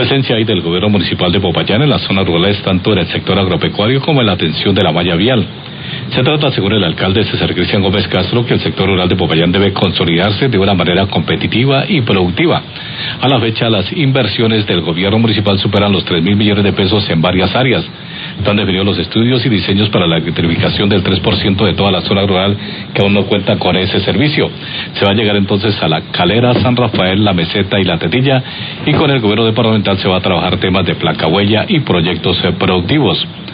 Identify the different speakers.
Speaker 1: Presencia ahí del gobierno municipal de Popayán en las zonas rurales, tanto en el sector agropecuario como en la atención de la malla vial. Se trata, según el alcalde César Cristian Gómez Castro, que el sector rural de Popayán debe consolidarse de una manera competitiva y productiva. A la fecha, las inversiones del gobierno municipal superan los 3.000 millones de pesos en varias áreas. Han definido los estudios y diseños para la electrificación del 3% de toda la zona rural que aún no cuenta con ese servicio. Se va a llegar entonces a La Calera, San Rafael, La Meseta y La Tetilla, y con el gobierno departamental se va a trabajar temas de placa huella y proyectos productivos.